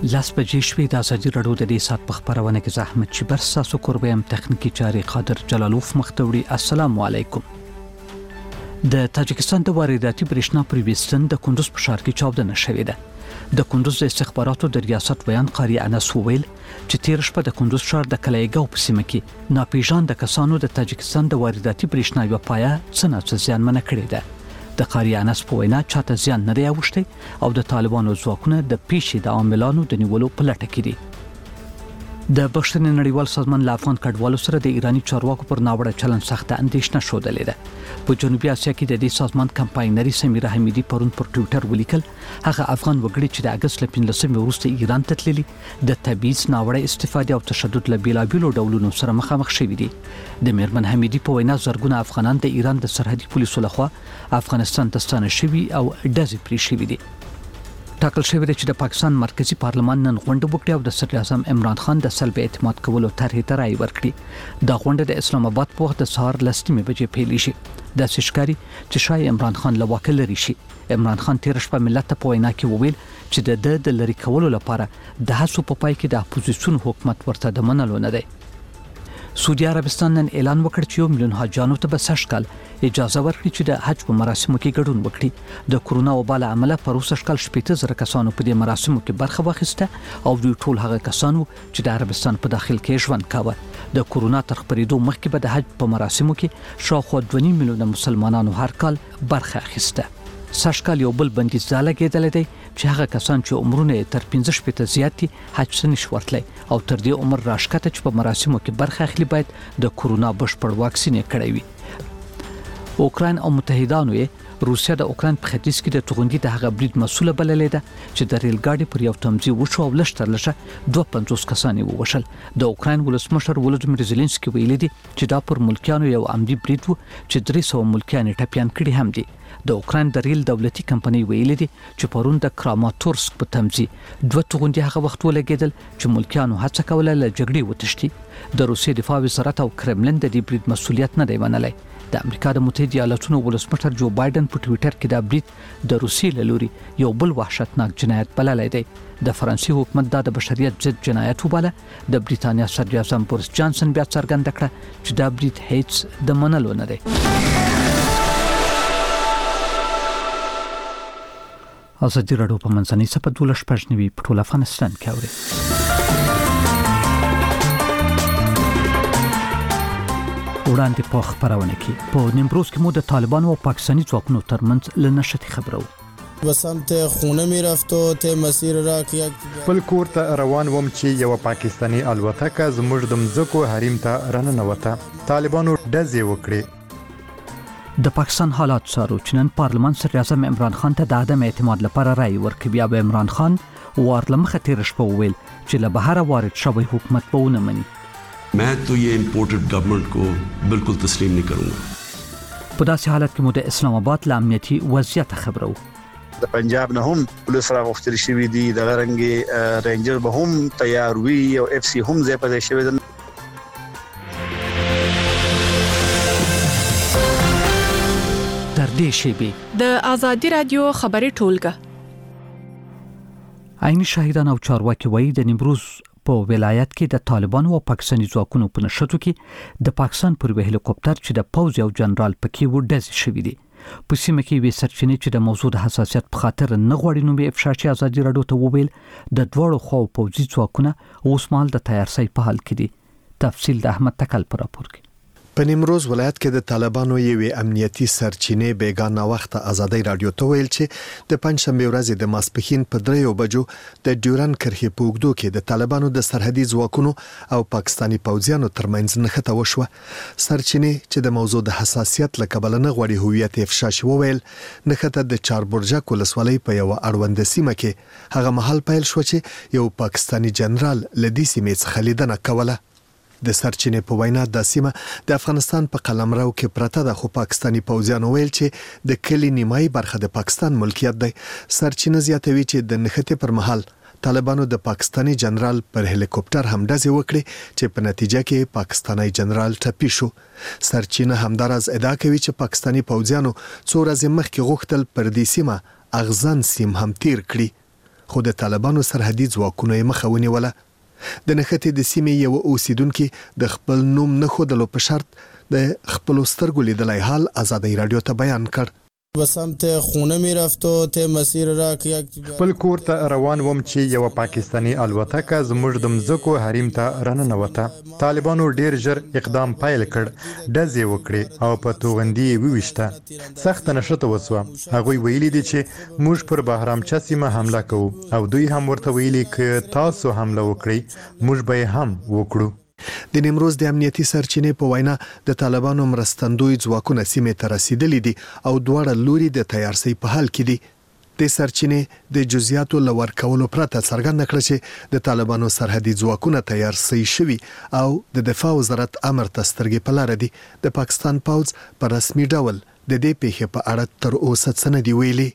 لاس بجې شوې د ازادي راډیو د دې سات په خبرونه کې زحمت چې بر ساسو قربیم تخنیکی چاري قادر جلالوف مختوړي. السلام علیکم. د تاجکستان د وارداتي برېښنا پرویستن د کندوز په ښار کې چاودنه شوې ده. د کندوز د استخباراتو د ریاست بیان قاری انس وویل چې تیر شپه د کندوز ښار د کلایګاو په سیمه کې ناپېژاند کسانو د تاجکستان د وارداتي برېښنا یو پایه څنګه زیانمنه کړې ده. د قاری انس په وینا چاته زیان نه دی اوښتی او د طالبانو ځواکونه د پیښې د عاملانو د نیولو په لټه کې دي. د بشري نړیوال سازمان له افغان کډوالو سره د ایرانی چارواکو پر ناوړه چلند سخته اندېښنه شودلې ده. په جنوبي اسیا کې د دې سازمان کمپاینري سمیره حمیدي پرون پر ټوئیټر ولیکل هغه افغان وګړي چې د اگست ل 15 وروسته ایران ته تللي د تبعیض ناوړه استفاده او تشدد له بیلابیلو ډولونو سره مخامخ شوي دي. د میرمن حمیدي په وینا زرګونه افغانان د ایران د سرحدي پولیسو لخوا افغانستان ته ستانه شوي او ډزې پرې شوي دي. ټاکل شوی دی چې د پاکستان مرکزی پارلمان نن غونډه وکړي او د صدر اعظم عمران خان د سلب اعتماد کولو طرحې ته رائے ورکړي. دا غونډه د اسلام آباد په وخت د سهار 10 بجې پیل شي. د سشکاري چې شای عمران خان له واک لري شي. عمران خان تیر شپه ملت ته په وینا کې وویل چې د لری کولو لپاره د هڅو په پای کې د اپوزیسیون حکومت ورته د منلو نه دی. سعودي عربستان نن اعلان وکړ چې 1 ملیون حاجانو ته به سږکال اجازه ورکړي چې د حج په مراسمو کې ګډون وکړي. د کورونا وبا له امله په سږکال 80,000 کسانو په دې مراسمو کې برخه واخیسته او دوی ټول هغه کسانو چې د عربستان په داخل کې ژوند کاوه. د کورونا تر خپرېدو مخکې به د حج په مراسمو کې شاوخوا 2 میلیونه مسلمانانو هر کال برخه اخیسته. سږکال یو بل بندیز لګېدل دی چې هغه کسان چې عمرونه تر 15 زیات دي حج ته نشي ورتلی او تر دې عمر راښکته چې په مراسمو کې برخه اخلي باید د کورونا بشپړ واکسین کړی وي. اوکراین او متحدانو یې روسیا د اوکراین په ختیځ کې د توغندي د هغه برید مسوله بللې ده چې د ریل ګاډي پر یو تمځي وشو او لشتر 52 کسان ووشل. د اوکراین ولسمشر ولودیمیر زيلنسکي ویلي دي چې دا پر ملکیانو یو عمدي برید وو چې 300 ملکیان ټپيان کړي هم دي. د اوکراین د ریل دولتي کمپنۍ ویلي دي چې پرون د کراماتورسک په تمځي 2 توغندي هغه وخت ولګیدل چې ملکیانو هڅه کوله له جګړې وتښتي. د روسیې دفاع وزارت او کرملن د دې برید مسولیت نه دی منلی. د امریکا د متحده ایالاتونو ولسمشر جو بایدن په ټوئیټر کې دا برید د روسیې له لوري یو بل وحشتناک جنایت بللی دی. د فرانسې حکومت دا د بشریت ضد جنایت وباله. د بریتانیا صدر اعظم بوریس جانسن بیا څرګنده کړه چې دا برید هیڅ د منلو نه دی. ازادي راډیو په منځنۍ سپه 12 په ټول افغانستان کې اوري. وړاندې په خبرونه کې په نیمروز کې مو د طالبانو او پاکستاني ځواکونو ترمنځ لنشتي خبرو. بسمت خونه می رفتو ته مسیر را کیا بل کور ته روان وم چې یو پاکستاني الوتکه زموږ د مځکو حریم ته راننوته. طالبانو ډزې وکړې. د پاکستان حالات څارو چې نن پارلمان صدر اعظم عمران خان ته د عدم اعتماد لپاره رائے ورکړي. بیا به عمران خان وارلمخه تیر شپه وویل چې له بهر وارد شوی حکومت به ونه مني. मैं तो ये इम्पोर्टेड गवर्नमेंट को बिल्कुल तस्लीम नहीं करूंगा. په داسې حالت کې مو د اسلام آباد له امنیتي وضعیت خبرو. د پنجاب نه هم پولیس راغوښتل شوی دي. د غرنګي رینجر به هم تیار وي او اف سی هم ځای په ځای شوی دي. تر دې شی د ازادي رادیو خبري ټولګه عیني شاهدان او چارواکي وایي د نیمروز په ولایت کې د طالبانو او پاکستاني ځواکونو په نشټو کې د پاکستان پر هلیکوپټر چې د پوځ یو جنرال پکې وډز شوی دی. په سیمه کې وی سرچینې چې د موضوع د حساسیت په خاطر نه غوړي نو به افشا ازادي راډیو ته وویل د دوړو خو پوځي ځواکونه اوس مال د تیارسي په حال کې دي. تفصیل د احمد تکل پر راپور کې. په نیمروز ولایت کې د طالبانو یوې امنیتي سرچینې بیگانه وخت ازادي راډیو ته ویل چې د پنځشنبه ورځ د ماسپښین په 3 بجو د ډیورن کرښې په اوږدو کې د طالبانو د سرحدي ځواکونو او پاکستاني پوځیانو ترمنځ نښته وشوه. سرچینې چې د موضوع د حساسیت له کبله نه غوړي هویت افشا شو ویل نښته د چاربرجک ولسوالۍ په یو اړوند سیمه کې هغه محل پیل شو چې یو پاکستاني جنرال لدی سیمې څخه لیدنه کوله. د سرچینې په وینا د سیمه د افغانستان په قلمرو کې پرته ده خو پاکستاني پوځیانو ویل چې د کلی نیمایي برخه د پاکستان ملکیت دی. سرچینه زیاتوي چې د نښتې پر مهال طالبانو د پاکستاني جنرال پر هلیکوپټر هم ډزې وکړې چې په نتیجه کې پاکستاني جنرال ټپي شو. سرچینه همدارز ادعا کوي چې پاکستاني پوځیانو څو ورځې مخکې غوښتل پر دې سیمه اغزن سیم هم تیر کړي. خو د طالبانو سرحدي ځواکونو یې مخه ونیوله. د نښتې د سیمې یو اوسیدونکو د خپل نوم نه ښودلو په شرط د خپل سترګو لیدلای حال آزادۍ رادیو ته بیان کړ. به سمت خونه میرفت و ته مسیر را که خپل کور ته روان وم چې یو پاکستانی الوتکه زموږ د مځکو حریم ته راننوته. طالبانو ډیر ژر اقدام پیل کړ، ډزې وکړې او په توغندي وویشته. سخت نشته وسوه. هغوی ویلي دي چې موږ پر بهرامچه سیمه حمله کوو او دوی هم ورته ویلي ک تاسو حمله وکړئ موږ به هم وکړو. د نیمروز د امنیتي سرچینې په وینا د طالبانو مرستندوی ځواکونه سیمې ته رسیدلي دي او دواړه لوري د تیارسۍ په حال کې دي. د سرچینې د جزئیاتو لور کولو پرته څرګنده کړه چې د طالبانو سرحدي ځواکونه تیارسۍ شوي او د دفاع وزارت امر ته سترګې په لاره دي. د پاکستان پوځ په رسمي ډول د دې پیښې په اړه تر اوسه څه نه دی ویلي.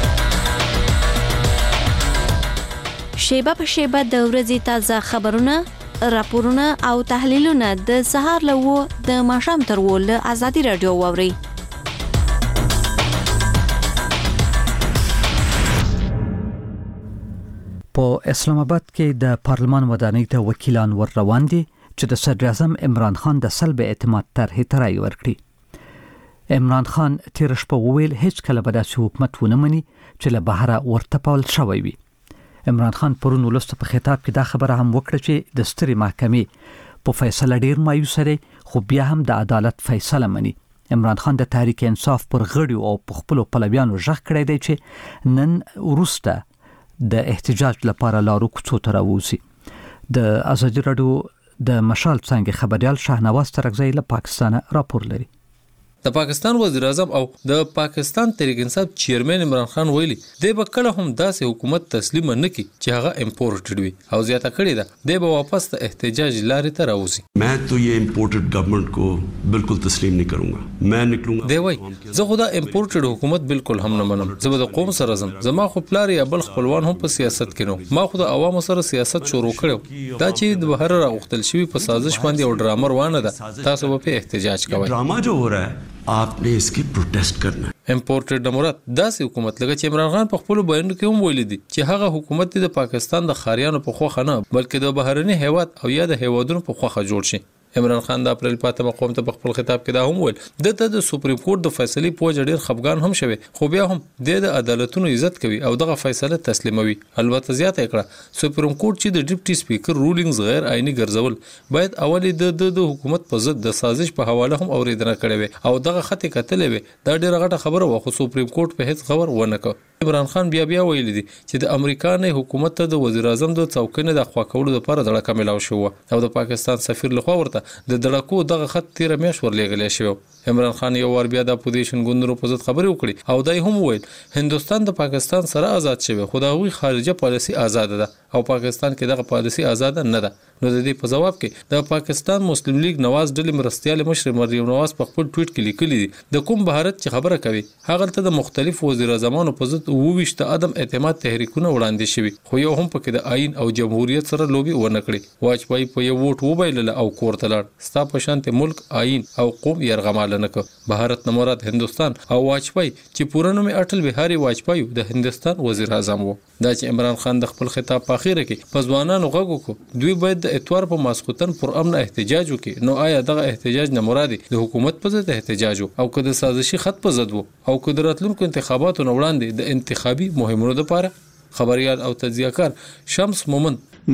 شیبه په شیبه د ورځې تازه خبرونه، راپورونه او تحلیلونه د سهار له و د ماښام تر و له آزادۍ رادیو واوري. په اسلام آباد کې د پارلمان ودانۍ ته وکیلان ور روان دي چې د صدر اعظم عمران خان د سلب اعتماد طرحې ته رای ورکړي. عمران خان تیر شپه وویل هیڅ کله به داسې حکومت ونه مني چې له بهره ورتپول شوی وي. عمران خان پرون ولست په خطاب کې دا خبره هم وکړه چې د سترې محکمې په فیصله ډیر مایوس دی خو بیا هم د عدالت فیصله مني. عمران خان د تحریک انصاف پر غړیو او په خپل پلویانو ژغ کړی دی چې نن وروسته د احتجاج لپاره لارو کوڅو ته راووځي. د آزادۍ رادیو د مشال څنګه خبريال شاهنواز ترکزی له پاکستان راپور لري. د پاکستان وزیر اعظم او د پاکستان تحریک انصاف چیرمن عمران خان ویلي دی به کله هم داسې حکومت تسلیم نه کی چې هغه امپورټډ وي او زیاته کړی ده دی به واپس د احتجاج لارې ته راوځي. मैं तो ये इम्पोर्टेड गवर्नमेंट को बिल्कुल तस्लीम नहीं करूंगा. मैं निकलूंगा. دی وای زه خو دا امپورټډ حکومت بالکل هم نه منم. زه به د قوم سره ځم. زما خو پلار یا بل خپلوان هم په سیاست کې نو. ما خو د عوامو سره سیاست شروع کړو. دا چې د بهر راغختل شوی په سازش باندې او ډرامه روانه ده تاسو به احتجاج کوئ. ड्रामा जो हो रहा है आपने इसके प्रोटेस्ट करना है. امپورټډ مراد داسې حکومت لکه چې عمران خان په خپل بیان کې هم ویلي دي چې هغه حکومت د پاکستان د خاریانو په خوخه نه بلکې د بهرني هیواد او یا د هیوادونو په خوخه جوړ شي. عمران خان د اپریل پاتمه قوم ته په خپل خطاب کې دا هم ویل د سپریم کورټ د فیصلې په وجه ډیر خفګان هم شوی خو بیا هم د عدالتونو عزت کوي او دغه فیصله تسلیموي. البته زیاته کړه سپریم کورټ چې د ډیپټي سپیکر رولینګز غیر آئینی ګرځول باید اولي د حکومت په ضد د سازش په حواله هم اوریدنه کړې وي او دغه خطي کتلې وي. دا ډیره غټه خبره و خو سپریم کورټ په هیڅ خبر ونه کړ. عمران خان بیا ویل دي چې د امریکا نه حکومت ته د وزیر اعظم د څوکۍ د خوا کولو لپاره دړه کملاو شو او د پاکستان سفیر لخوا ورته د دړکو دغه خط 13 میاشت ورلېږل شو. عمران خان یو ور بیا د اپوزیشن ګوندونو په ضد خبرې وکړي او دای هم ویل هندستان د پاکستان سره آزاد شوی خو د هغوی خارجه پالیسی آزاد ده او پاکستان کې دغه پالیسی آزاد نه ده. نو د دې په جواب کې د پاکستان مسلم لیگ نواز ډلې مرستيال مشر مریم نواز په خپل ټویټ کې لیکلي دي د کوم بهارت چې خبره کوي هغه ته د مختلف وزیر اعظمانو په ضد وویشته عدم اعتماد تحریکونه وړاندې شوي خو یو هم پکې د آئین او جمهوریت سره لوبي ونه کړي. واجپای په یو ووټ وبایلل او کور ته لاړ. ستا په شانت ملک آئین او قوم يرغمال نه ک. بهارت نه مراد هندستان او واجپای چې پوره نوم اټل بهاري واجپای د هندستان وزیر اعظم وو. دا چې عمران خان د خپل خطاب په اخیره کې په ځوانانو غږ وکړ دوی باید د اتوار په ماسختن پر امن احتجاج وکړي. نو آیا دغه احتجاج نه مرادي د حکومت په ضد احتجاج او که د سازشي خط په ضد او که د راتلونکو انتخاباتو نه وړاندې د انتخابي مهمونو لپاره؟ خبريال او تجزیه‌کار شمس مومن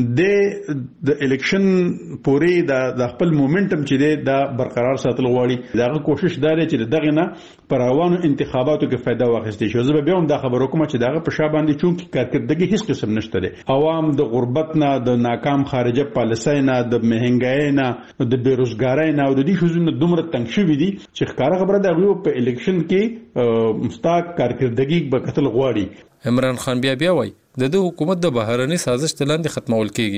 د الیکشن پوري د خپل مومنټم چې د برقرار ساتل غواړي دغه کوشش داري چې دغه نه پر روانو انتخاباتو کې فائدہ واخیستي شي. زه به هم دا خبرو کوم چې دغه په شابه باندې چون کې کارکردګي هیڅ قسم نشته دي. عوام د غربت نه د ناکام خارجه پالیسۍ نه د مهنګای نه د بیروزګارۍ نه او د دې شوزونه دومره تنګ شوی دي چې ښکارا خبره ده په الیکشن کې مستاق کارکردګي به قتل غواړي. عمران خان بیا وایي د حکومت د بهرني سازش تلاندې ختمول کیږي.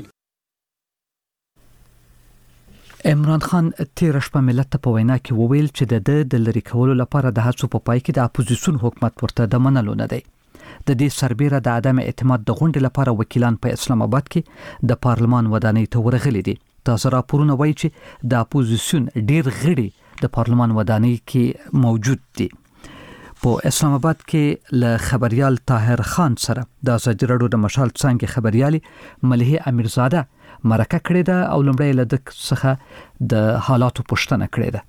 عمران خان تیر شپه ملت ته په وینا کې وویل چې د لری کولو لپاره د هڅو په پای کې د اپوزیسیون حکومت ورته د منلو نه دی. د دې سربېره د عدم اعتماد د غونډې لپاره وکیلان په اسلام آباد کې د پارلمان ودانۍ ته ورغلي دي. تاسو راپورونه وایي چې د اپوزیسیون ډیر غړي د پارلمان ودانۍ کې موجود دي. په اسلام آباد کې له خبريال طاهر خان سره د ازادي راډیو د مشال څنګه خبريالي ملهي امیرزاده مرکه کړې ده او لمړی له دک څخه د حالاتو پوښتنه کړې ده.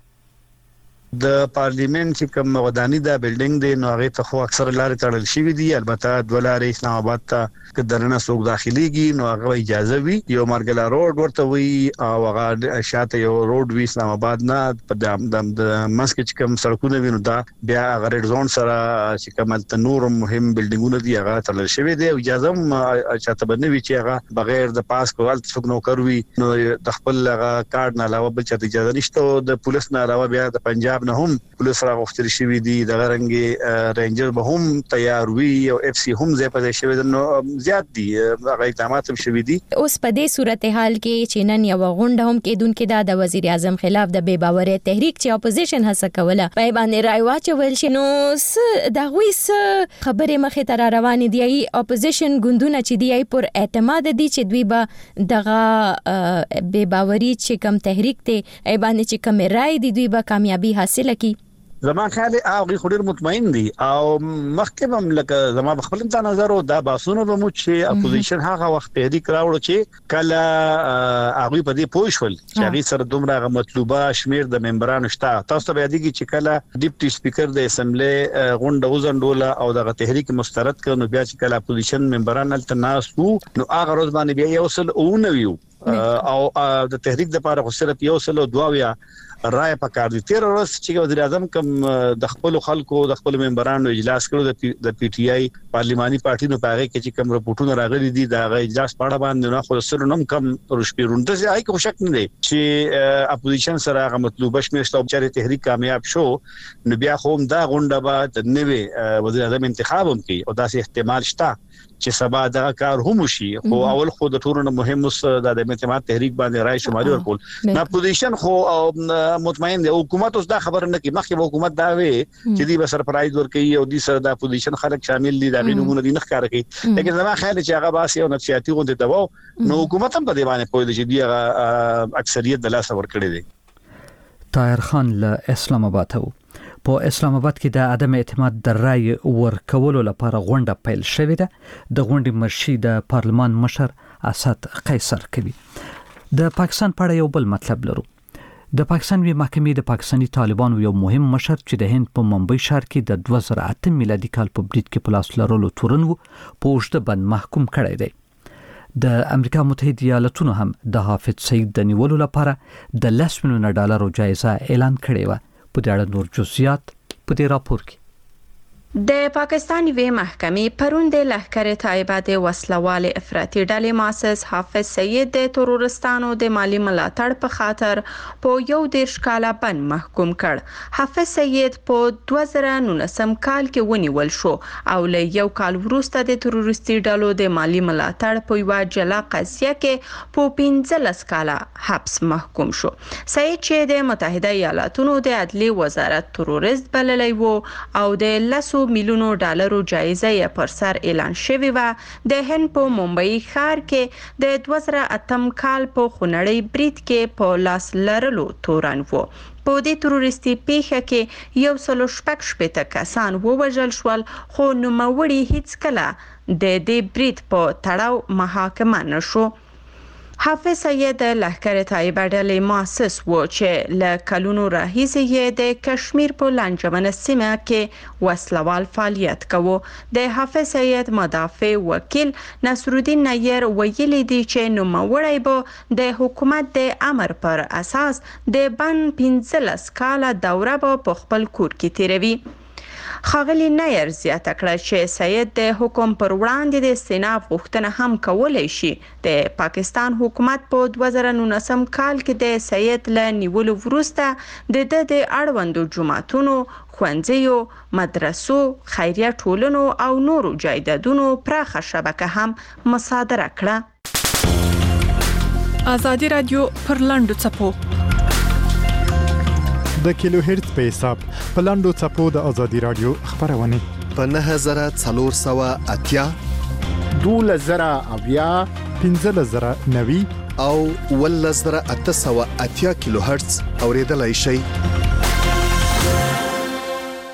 د پارلیمنت چې کوم ودانی دا بلډینګ دی نو هغه ته خو اکثر لارې تړل شوې دي البته دوه لارې اسلام آباد ته کدرنه څوک داخليږي نو هغه اجازه وي یو مارګلا روډ ورته وي او هغه شاته یو روډ وي اسلام آباد نه په د مسکه چې کوم سړکونه وینو دا بیا هغه ریډ زون سره چې کوم تنور مهم بلډینګونه دي هغه تړل شوې دي او اجازه چاته بنوي چې هغه بغیر د پاس کول څوک نو کوي نو د خپل هغه کارت نه علاوه بل چاته اجازه نشته د پولیس نه علاوه بیا د پنجاب نه هم پولیس راغوښتل شوی دي د غرنګي رینجر به هم تیار وي او اف سی هم زه په شوی نو زیات دي هغه اقدامات هم شوی دي. اوس په دې صورتحال کې چې نن یو غونډه هم کېدونکې د وزیر اعظم خلاف د بې باورۍ تحریک چې اپوزیشن هڅه کوله په باندې رای واچول شي نو د غوي خبرې مخې ته روانې دي اپوزیشن ګوندونه چې دی پر اعتماد دي چې دوی به دغه بې باورۍ چې کم تحریک ته ای باندې چې کم رای دي دوی به کامیابی حاصل کی. زمان خیال هغه خوري مطمئن دي او مخکې هم لکه زما بخپل ته نظر او دا باسونو به مو چې اپوزیشن هغه وخت تحریک راوړو چې کله هغه په دې پوښول چې هغه سره دومره مطلوبه شمیر د ممبرانو شته تاسو به یادګي چې کله ډیپټي سپیکر د اسمبلی غونډه وزندوله او د تحریک مسترد کړي بیا چې کله اپوزیشن ممبران التناسو نو هغه روز باندې بیا یو سل او نویو او د تحریک د لپاره خو صرف یو سل او دواویا رائے پکار دي 13 ورځ چې وزیر اعظم کوم د خپل خلکو د خپل ممبرانو اجلاس کړو د پی ټی آی پارلیماني پارټي نو پاره کې چې کوم رپورټونه راغلي دي دا غي اجلاس پاړه باندې نه خو سره نوم کم روشپیرونده ځای کې خوشک نه دي چې اپوزیشن سره هغه مطلوبه شمیرته او چې تحریک کامیاب شو نو بیا خو دا غونډه به د نوې وزیر اعظم انتخاب هم کوي او داسې احتمال شته چې سبا دا کار هم شي خو اول خو د ټورنه مهم اوس د اعتماد تحریک باندې رائے شماري ورکول نه پوزیشن خو مطمئن دی حکومت اوس دا خبر نه کی مخکې حکومت دا وی چې دی به سرپرایز ورکړي او دی سره د پوزیشن خلک شامل دي دا غینونه دي نه ښکار کوي لیکن زما خیال چې هغه باسي او نفسیاتي غو د دواو نو حکومت هم په دی باندې پوي چې دی اکثریت د لاس ورکړي دي. طاهر خان له اسلام آباد وو. په اسلام آباد کې د عدم اعتماد د رای ورکولو لپاره غونډه پیل شوې ده. د غونډې مرشي د پارلمان مشر اسد قیصر کوي. د پاکستان په اړه یو بل مطلب لرو. د پاکستان وی محکمې د پاکستاني طالبانو یو مهم مشر چې د هند په ممبئی ښار کې د 2008 میلادي کال په بریټ کې پلاس لرلو تورن وو په اوږده بند محکوم کړی دی. د امریکا متحده ایالاتونو هم د حافظ سعید د نیولو لپاره د $10 میلیون جایزه اعلان کړې و. په دې اړه نور جزئیات په دې راپور کې. د پاکستان وی محکمې پرون د لښکر طیبه د وسلوال افراطي ډلې مؤسس حافظ سعید د ترورستانو د مالی ملاتړ په خاطر په 11 کاله بند محکوم کړ. حافظ سعید په 2019 کال کې ونیول شو او له یو کال وروسته د تروریستي ډلو د مالی ملاتړ په یو جلا قضیه کې په 15 کاله حبس محکوم شو. سعید چې د متحده ایالاتونو د عدلیې وزارت تروریست بللی وو او د $10 میلیون جایزه یې پر سر اعلان شوی و. د هند په ممبئی ښار کې د 2008 کال په خونړی بریټ کې په لاس لرلو تورن وو. په دې تروریستي پیښه کې 116 کسان ووژل شول خو نوموړي هیڅ کله د دې بریټ په تړاو محاکمه نشو. حافظ سعید د لښکر طیبه ډلې مؤسس و چې له کلونو راهیسې یې د کشمیر په لانجمنه سیمه کې وسلوال فعالیت کوي. د حافظ سعید مدافع وکیل نصرالدین نیر ویلي دی چې نوموړی به د حکومت د امر پر اساس د بند 15 کاله دوره په خپل کور کې تیروي. خاغلی نیر زیاته کړه چې سید د حکم پر وړاندې د استئناف غوښتنه هم کولای شي. د پاکستان حکومت په 2019 کال کې د سید له نیولو وروسته د اړوندو جماعتونو، ښوونځیو، مدرسو، خیریه ټولنو او نورو جایدادونو پراخه شبکه هم مصادره کړه. آزادي رادیو پر لاندو چپو د کیلو هرتز په حساب په لاندو چپو د آزادي رادیو خبرونه په 9480 12000 15090 او 11880 کیلو هرتز اوریدلای شي.